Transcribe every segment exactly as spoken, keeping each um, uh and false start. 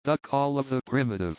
The Call of the Primitive.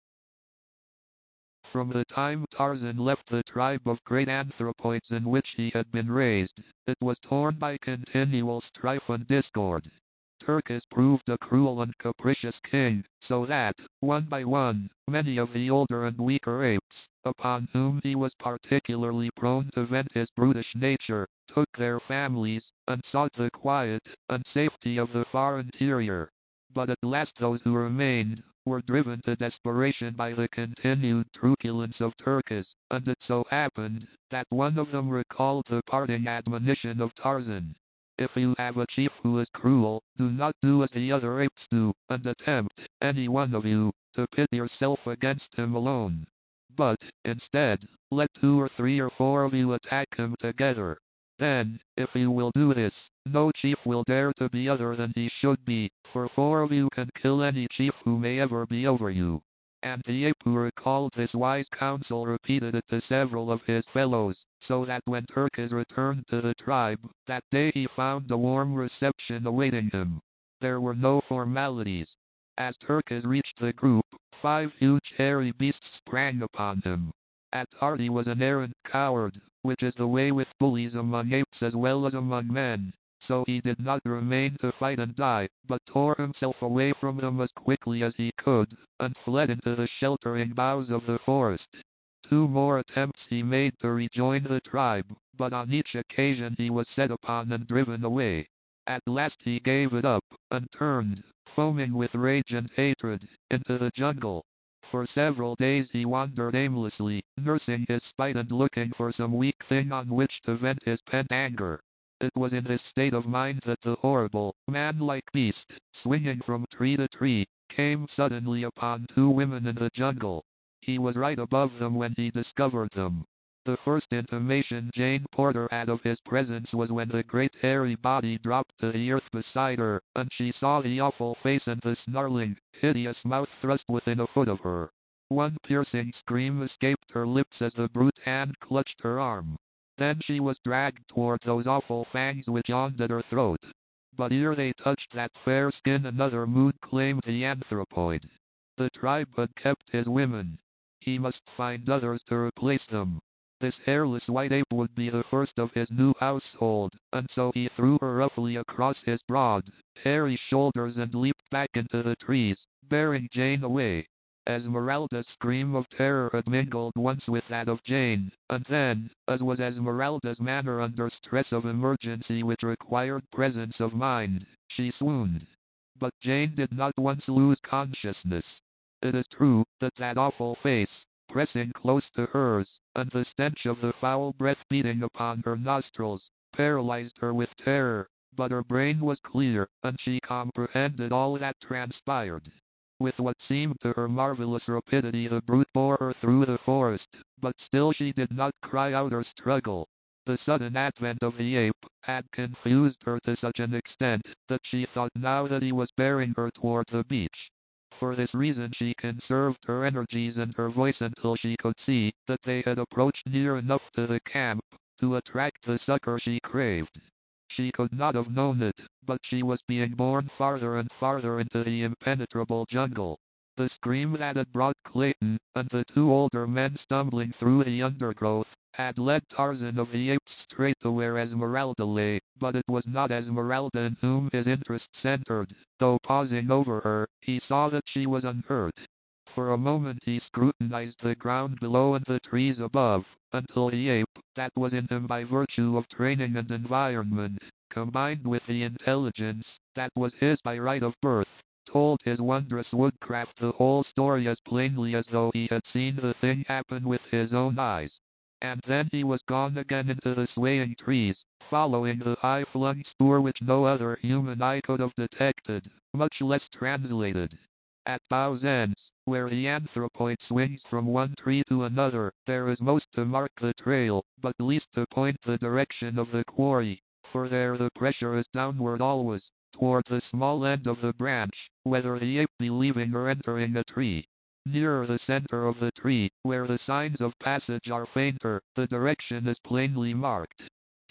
From the time Tarzan left the tribe of great anthropoids in which he had been raised, it was torn by continual strife and discord. Turkis proved a cruel and capricious king, so that, one by one, many of the older and weaker apes, upon whom he was particularly prone to vent his brutish nature, took their families, and sought the quiet and safety of the far interior. But at last those who remained were driven to desperation by the continued truculence of Turkis, and it so happened that one of them recalled the parting admonition of Tarzan. If you have a chief who is cruel, do not do as the other apes do, and attempt, any one of you, to pit yourself against him alone. But, instead, let two or three or four of you attack him together. Then, if you will do this, no chief will dare to be other than he should be, for four of you can kill any chief who may ever be over you. And the ape who recalled this wise counsel repeated it to several of his fellows, so that when Turkis returned to the tribe, that day he found a warm reception awaiting him. There were no formalities. As Turkis reached the group, five huge hairy beasts sprang upon him. At heart he was an arrant coward, which is the way with bullies among apes as well as among men. So he did not remain to fight and die, but tore himself away from them as quickly as he could, and fled into the sheltering boughs of the forest. Two more attempts he made to rejoin the tribe, but on each occasion he was set upon and driven away. At last he gave it up, and turned, foaming with rage and hatred, into the jungle. For several days he wandered aimlessly, nursing his spite and looking for some weak thing on which to vent his pent anger. It was in this state of mind that the horrible, man-like beast, swinging from tree to tree, came suddenly upon two women in the jungle. He was right above them when he discovered them. The first intimation Jane Porter had of his presence was when the great hairy body dropped to the earth beside her, and she saw the awful face and the snarling, hideous mouth thrust within a foot of her. One piercing scream escaped her lips as the brute hand clutched her arm. Then she was dragged toward those awful fangs which yawned at her throat. But ere they touched that fair skin another mood claimed the anthropoid. The tribe had kept his women. He must find others to replace them. This hairless white ape would be the first of his new household, and so he threw her roughly across his broad, hairy shoulders and leaped back into the trees, bearing Jane away. Esmeralda's scream of terror had mingled once with that of Jane, and then, as was Esmeralda's manner under stress of emergency which required presence of mind, she swooned. But Jane did not once lose consciousness. It is true that that awful face, pressing close to hers, and the stench of the foul breath beating upon her nostrils, paralyzed her with terror, but her brain was clear, and she comprehended all that transpired. With what seemed to her marvelous rapidity the brute bore her through the forest, but still she did not cry out or struggle. The sudden advent of the ape had confused her to such an extent that she thought now that he was bearing her toward the beach. For this reason she conserved her energies and her voice until she could see that they had approached near enough to the camp to attract the succor she craved. She could not have known it, but she was being borne farther and farther into the impenetrable jungle. The scream that had brought Clayton and the two older men stumbling through the undergrowth had led Tarzan of the Apes straight to where Esmeralda lay, but it was not Esmeralda in whom his interest centered. Though pausing over her, he saw that she was unhurt. For a moment he scrutinized the ground below and the trees above, until the ape, that was in him by virtue of training and environment, combined with the intelligence that was his by right of birth, told his wondrous woodcraft the whole story as plainly as though he had seen the thing happen with his own eyes. And then he was gone again into the swaying trees, following the high-flung spoor which no other human eye could have detected, much less translated. At bough's ends, where the anthropoid swings from one tree to another, there is most to mark the trail, but least to point the direction of the quarry, for there the pressure is downward always, toward the small end of the branch, whether the ape be leaving or entering a tree. Nearer the center of the tree, where the signs of passage are fainter, the direction is plainly marked.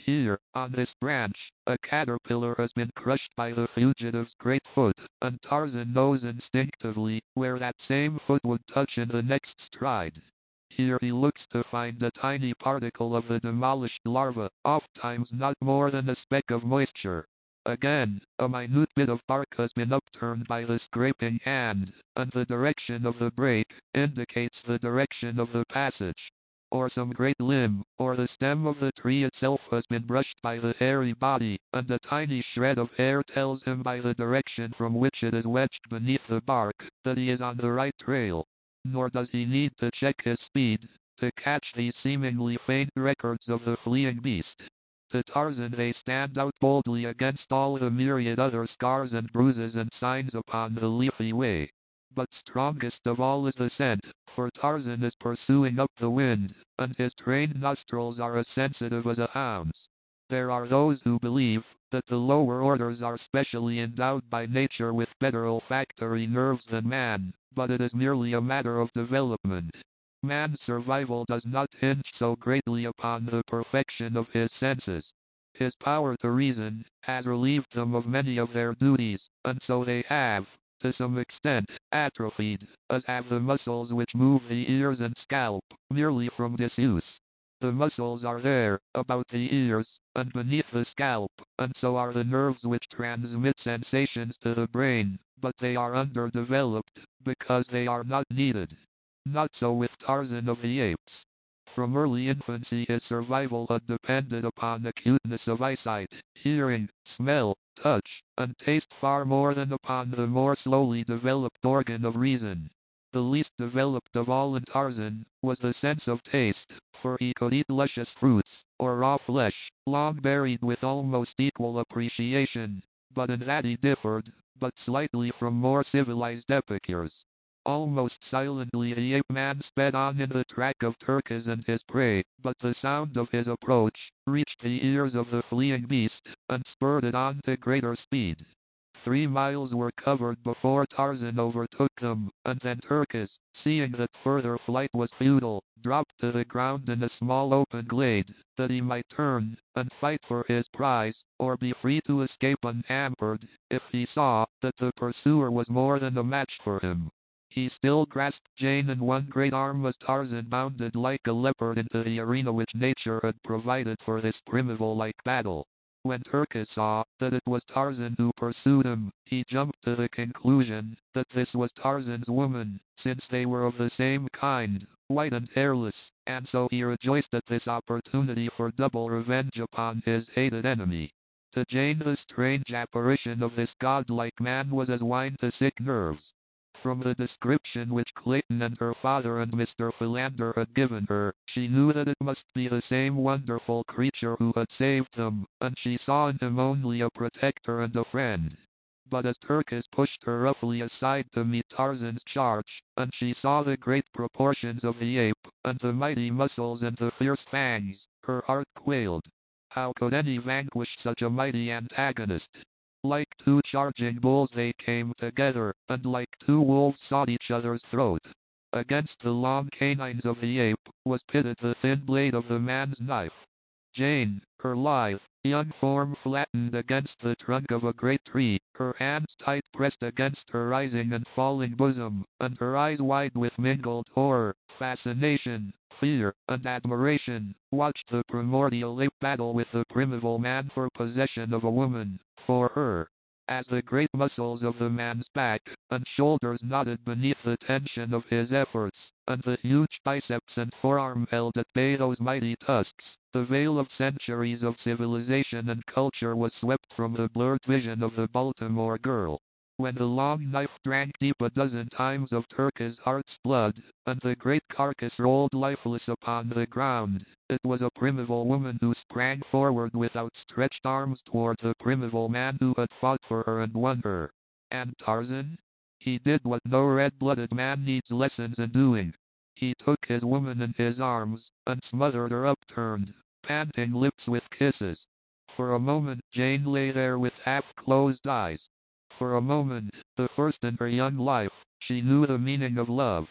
Here, on this branch, a caterpillar has been crushed by the fugitive's great foot, and Tarzan knows instinctively where that same foot would touch in the next stride. Here he looks to find a tiny particle of the demolished larva, ofttimes not more than a speck of moisture. Again, a minute bit of bark has been upturned by the scraping hand, and the direction of the break indicates the direction of the passage. Or some great limb, or the stem of the tree itself has been brushed by the hairy body, and a tiny shred of hair tells him by the direction from which it is wedged beneath the bark that he is on the right trail. Nor does he need to check his speed to catch these seemingly faint records of the fleeing beast. To Tarzan they stand out boldly against all the myriad other scars and bruises and signs upon the leafy way. But strongest of all is the scent, for Tarzan is pursuing up the wind, and his trained nostrils are as sensitive as a hound's. There are those who believe that the lower orders are specially endowed by nature with better olfactory nerves than man, but it is merely a matter of development. Man's survival does not hinge so greatly upon the perfection of his senses. His power to reason has relieved them of many of their duties, and so they have, to some extent, atrophied, as have the muscles which move the ears and scalp, merely from disuse. The muscles are there, about the ears, and beneath the scalp, and so are the nerves which transmit sensations to the brain, but they are underdeveloped, because they are not needed. Not so with Tarzan of the Apes. From early infancy his survival had depended upon acuteness of eyesight, hearing, smell, touch, and taste far more than upon the more slowly developed organ of reason. The least developed of all in Tarzan was the sense of taste, for he could eat luscious fruits, or raw flesh, long buried with almost equal appreciation, but in that he differed, but slightly from more civilized epicures. Almost silently the ape-man sped on in the track of Terkes and his prey, but the sound of his approach reached the ears of the fleeing beast, and spurred it on to greater speed. Three miles were covered before Tarzan overtook them, and then Terkes, seeing that further flight was futile, dropped to the ground in a small open glade, that he might turn and fight for his prize, or be free to escape unhampered, if he saw that the pursuer was more than a match for him. He still grasped Jane in one great arm as Tarzan bounded like a leopard into the arena which nature had provided for this primeval-like battle. When Terkes saw that it was Tarzan who pursued him, he jumped to the conclusion that this was Tarzan's woman, since they were of the same kind, white and hairless, and so he rejoiced at this opportunity for double revenge upon his hated enemy. To Jane the strange apparition of this godlike man was as wine to sick nerves. From the description which Clayton and her father and Mister Philander had given her, she knew that it must be the same wonderful creature who had saved them, and she saw in him only a protector and a friend. But as Terkes pushed her roughly aside to meet Tarzan's charge, and she saw the great proportions of the ape, and the mighty muscles and the fierce fangs, her heart quailed. How could any vanquish such a mighty antagonist? Like two charging bulls they came together, and like two wolves sought each other's throat. Against the long canines of the ape was pitted the thin blade of the man's knife. Jane, her lithe, young form flattened against the trunk of a great tree, her hands tight pressed against her rising and falling bosom, and her eyes wide with mingled horror, fascination, fear, and admiration, watched the primordial ape battle with the primeval man for possession of a woman, for her. As the great muscles of the man's back and shoulders knotted beneath the tension of his efforts, and the huge biceps and forearm held at bay those mighty tusks, the veil of centuries of civilization and culture was swept from the blurred vision of the Baltimore girl. When the long knife drank deep a dozen times of Terkes' heart's blood, and the great carcass rolled lifeless upon the ground, it was a primeval woman who sprang forward with outstretched arms toward the primeval man who had fought for her and won her. And Tarzan? He did what no red-blooded man needs lessons in doing. He took his woman in his arms, and smothered her upturned, panting lips with kisses. For a moment Jane lay there with half-closed eyes. For a moment, the first in her young life, she knew the meaning of love.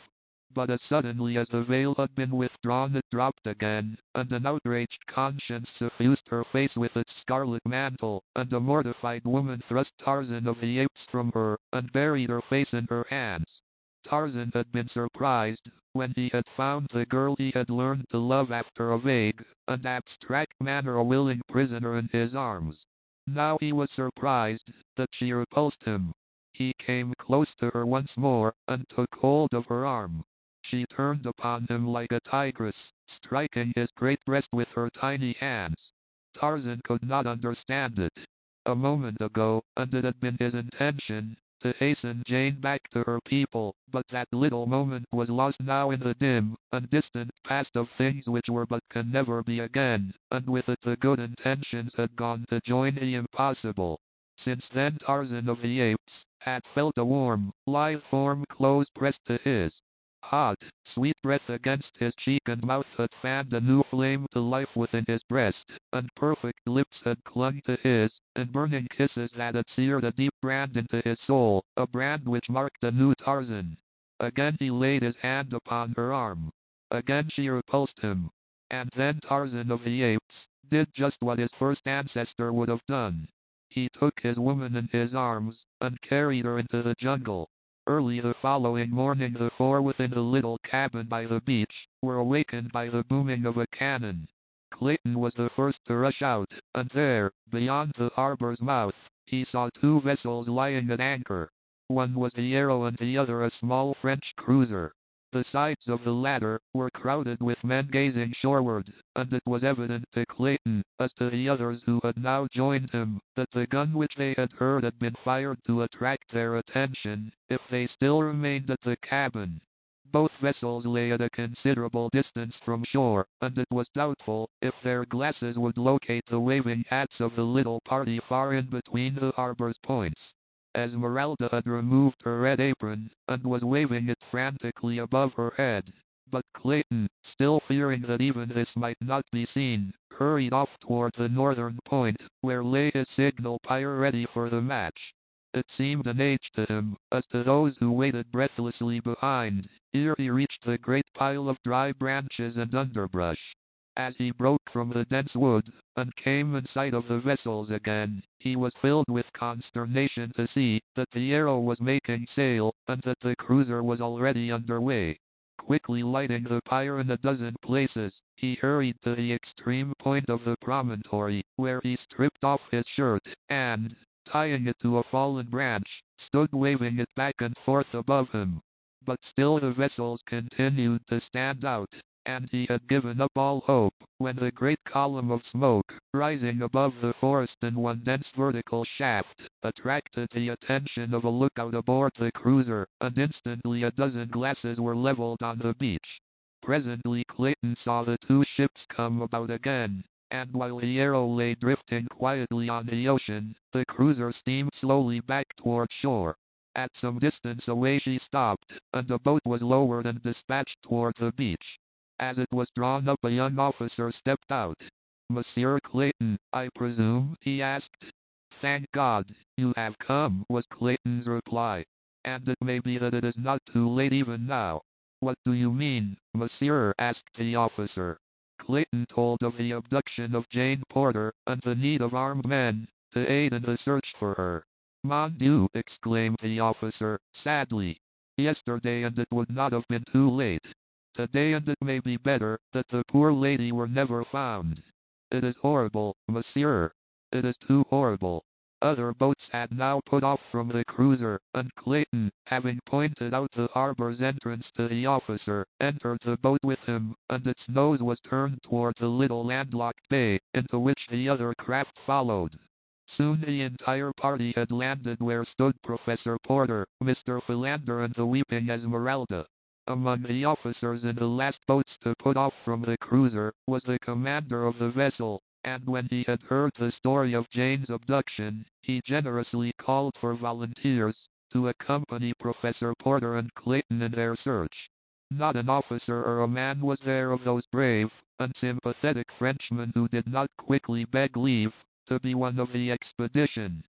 But as suddenly as the veil had been withdrawn it dropped again, and an outraged conscience suffused her face with its scarlet mantle, and a mortified woman thrust Tarzan of the Apes from her, and buried her face in her hands. Tarzan had been surprised, when he had found the girl he had learned to love after a vague and abstract manner, a willing prisoner in his arms. Now he was surprised that she repulsed him. He came close to her once more, and took hold of her arm. She turned upon him like a tigress, striking his great breast with her tiny hands. Tarzan could not understand it. A moment ago, and it had been his intention to hasten Jane back to her people, but that little moment was lost now in the dim and distant past of things which were but can never be again, and with it the good intentions had gone to join the impossible. Since then Tarzan of the Apes had felt a warm, lithe form close pressed to his. Hot, sweet breath against his cheek and mouth had fanned a new flame to life within his breast, and perfect lips had clung to his, and burning kisses that had seared a deep brand into his soul, a brand which marked a new Tarzan. Again he laid his hand upon her arm. Again she repulsed him. And then Tarzan of the Apes did just what his first ancestor would have done. He took his woman in his arms, and carried her into the jungle. Early the following morning the four within the little cabin by the beach were awakened by the booming of a cannon. Clayton was the first to rush out, and there, beyond the harbor's mouth, he saw two vessels lying at anchor. One was the Arrow and the other a small French cruiser. The sides of the latter were crowded with men gazing shoreward, and it was evident to Clayton, as to the others who had now joined him, that the gun which they had heard had been fired to attract their attention, if they still remained at the cabin. Both vessels lay at a considerable distance from shore, and it was doubtful if their glasses would locate the waving hats of the little party far in between the harbor's points. Esmeralda had removed her red apron, and was waving it frantically above her head. But Clayton, still fearing that even this might not be seen, hurried off toward the northern point, where lay his signal pyre ready for the match. It seemed an age to him, as to those who waited breathlessly behind, ere he reached the great pile of dry branches and underbrush. As he broke from the dense wood, and came in sight of the vessels again, he was filled with consternation to see that the Arrow was making sail, and that the cruiser was already under way. Quickly lighting the pyre in a dozen places, he hurried to the extreme point of the promontory, where he stripped off his shirt, and, tying it to a fallen branch, stood waving it back and forth above him. But still the vessels continued to stand out, and he had given up all hope, when the great column of smoke, rising above the forest in one dense vertical shaft, attracted the attention of a lookout aboard the cruiser, and instantly a dozen glasses were leveled on the beach. Presently Clayton saw the two ships come about again, and while the Arrow lay drifting quietly on the ocean, the cruiser steamed slowly back toward shore. At some distance away she stopped, and a boat was lowered and dispatched toward the beach. As it was drawn up, a young officer stepped out. "Monsieur Clayton, I presume?" he asked. "Thank God, you have come," was Clayton's reply. "And it may be that it is not too late even now." "What do you mean, monsieur?" asked the officer. Clayton told of the abduction of Jane Porter, and the need of armed men to aid in the search for her. "Mon Dieu!" exclaimed the officer, sadly. "Yesterday and it would not have been too late. Today and it may be better that the poor lady were never found. It is horrible, monsieur. It is too horrible." Other boats had now put off from the cruiser, and Clayton, having pointed out the harbor's entrance to the officer, entered the boat with him, and its nose was turned toward the little landlocked bay, into which the other craft followed. Soon the entire party had landed where stood Professor Porter, Mister Philander and the weeping Esmeralda. Among the officers in the last boats to put off from the cruiser was the commander of the vessel, and when he had heard the story of Jane's abduction, he generously called for volunteers to accompany Professor Porter and Clayton in their search. Not an officer or a man was there of those brave and sympathetic Frenchmen who did not quickly beg leave to be one of the expedition.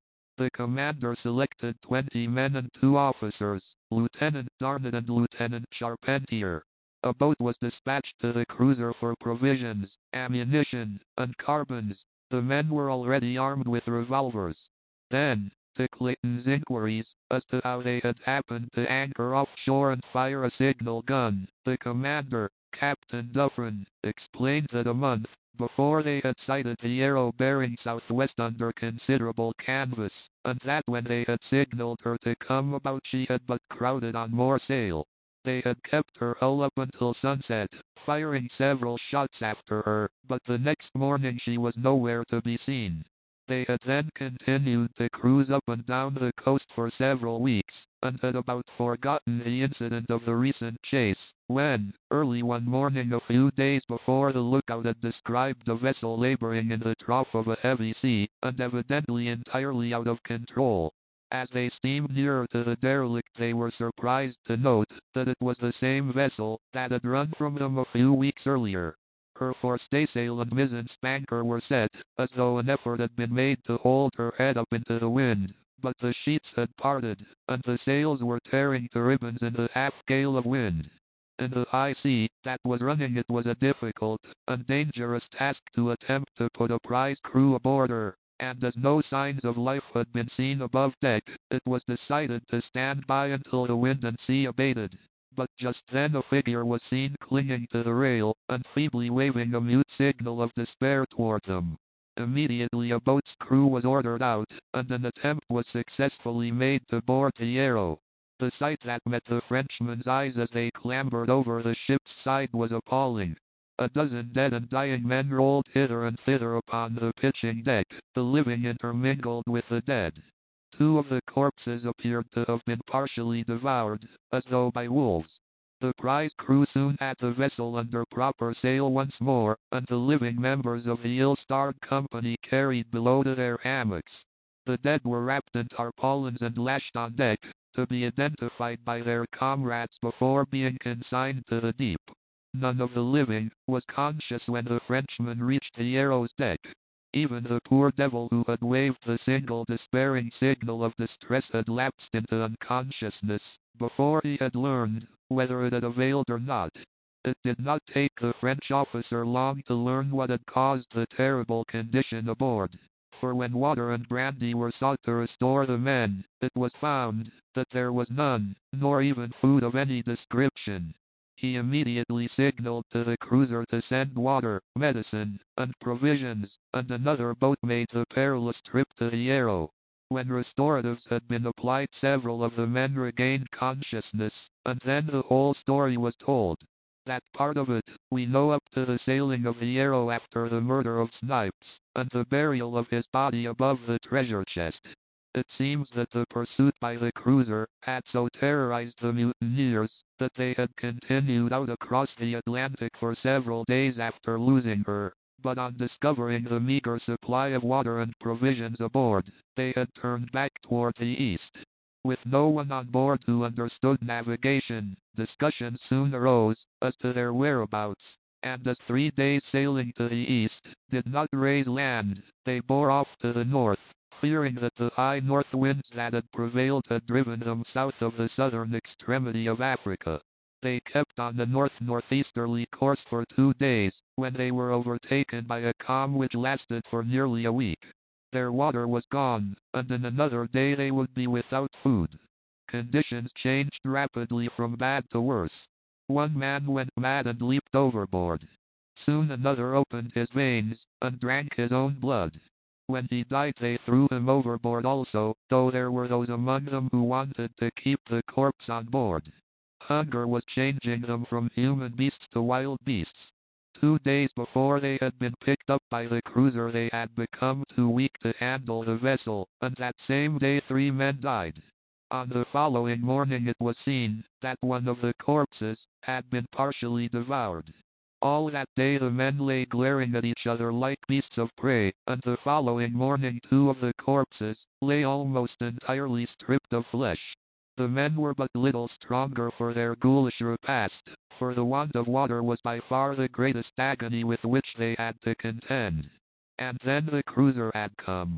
The commander selected twenty men and two officers, Lieutenant Darnett and Lieutenant Charpentier. A boat was dispatched to the cruiser for provisions, ammunition, and carbons. The men were already armed with revolvers. Then, to Clayton's inquiries as to how they had happened to anchor offshore and fire a signal gun, the commander, Captain Dufferin, explained that a month before they had sighted the Arrow bearing southwest under considerable canvas, and that when they had signaled her to come about she had but crowded on more sail. They had kept her hull up until sunset, firing several shots after her, but the next morning she was nowhere to be seen. They had then continued to cruise up and down the coast for several weeks, and had about forgotten the incident of the recent chase, when, early one morning a few days before, the lookout had described the vessel laboring in the trough of a heavy sea, and evidently entirely out of control. As they steamed nearer to the derelict they were surprised to note that it was the same vessel that had run from them a few weeks earlier. Her forestaysail and mizzen spanker were set, as though an effort had been made to hold her head up into the wind, but the sheets had parted, and the sails were tearing to ribbons in the half-gale of wind. In the high sea that was running it was a difficult and dangerous task to attempt to put a prize crew aboard her, and as no signs of life had been seen above deck, it was decided to stand by until the wind and sea abated. But just then a figure was seen clinging to the rail, and feebly waving a mute signal of despair toward them. Immediately a boat's crew was ordered out, and an attempt was successfully made to board the Arrow. The sight that met the Frenchmen's eyes as they clambered over the ship's side was appalling. A dozen dead and dying men rolled hither and thither upon the pitching deck, the living intermingled with the dead. Two of the corpses appeared to have been partially devoured, as though by wolves. The prize crew soon had the vessel under proper sail once more, and the living members of the ill-starred company carried below to their hammocks. The dead were wrapped in tarpaulins and lashed on deck, to be identified by their comrades before being consigned to the deep. None of the living was conscious when the Frenchman reached the Arrow's deck. Even the poor devil who had waved the single despairing signal of distress had lapsed into unconsciousness, before he had learned whether it had availed or not. It did not take the French officer long to learn what had caused the terrible condition aboard, for when water and brandy were sought to restore the men, it was found that there was none, nor even food of any description. He immediately signaled to the cruiser to send water, medicine, and provisions, and another boat made the perilous trip to the Arrow. When restoratives had been applied, several of the men regained consciousness, and then the whole story was told. That part of it we know up to the sailing of the Arrow after the murder of Snipes, and the burial of his body above the treasure chest. It seems that the pursuit by the cruiser had so terrorized the mutineers that they had continued out across the Atlantic for several days after losing her, but on discovering the meager supply of water and provisions aboard, they had turned back toward the east. With no one on board who understood navigation, discussions soon arose as to their whereabouts, and as three days sailing to the east did not raise land, they bore off to the north, fearing that the high north winds that had prevailed had driven them south of the southern extremity of Africa. They kept on the north-northeasterly course for two days, when they were overtaken by a calm which lasted for nearly a week. Their water was gone, and in another day they would be without food. Conditions changed rapidly from bad to worse. One man went mad and leaped overboard. Soon another opened his veins, and drank his own blood. When he died they threw him overboard also, though there were those among them who wanted to keep the corpse on board. Hunger was changing them from human beasts to wild beasts. Two days before they had been picked up by the cruiser they had become too weak to handle the vessel, and that same day three men died. On the following morning it was seen that one of the corpses had been partially devoured. All that day the men lay glaring at each other like beasts of prey, and the following morning two of the corpses lay almost entirely stripped of flesh. The men were but little stronger for their ghoulish repast, for the want of water was by far the greatest agony with which they had to contend. And then the cruiser had come.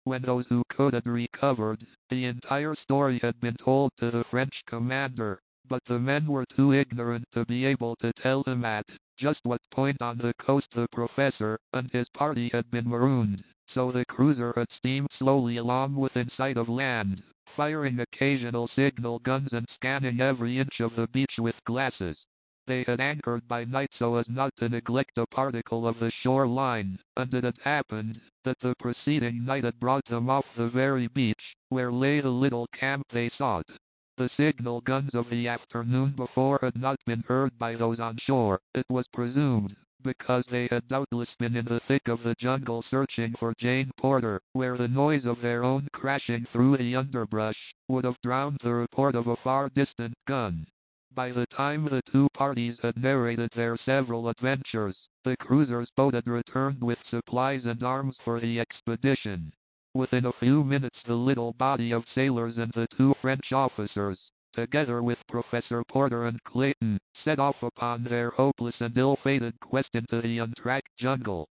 When those who could had recovered, the entire story had been told to the French commander, but the men were too ignorant to be able to tell him at just what point on the coast the professor and his party had been marooned, so the cruiser had steamed slowly along within sight of land, firing occasional signal guns and scanning every inch of the beach with glasses. They had anchored by night so as not to neglect a particle of the shoreline, and it had happened that the preceding night had brought them off the very beach, where lay the little camp they sought. The signal guns of the afternoon before had not been heard by those on shore, it was presumed, because they had doubtless been in the thick of the jungle searching for Jane Porter, where the noise of their own crashing through the underbrush would have drowned the report of a far distant gun. By the time the two parties had narrated their several adventures, the cruiser's boat had returned with supplies and arms for the expedition. Within a few minutes the little body of sailors and the two French officers, together with Professor Porter and Clayton, set off upon their hopeless and ill-fated quest into the untracked jungle.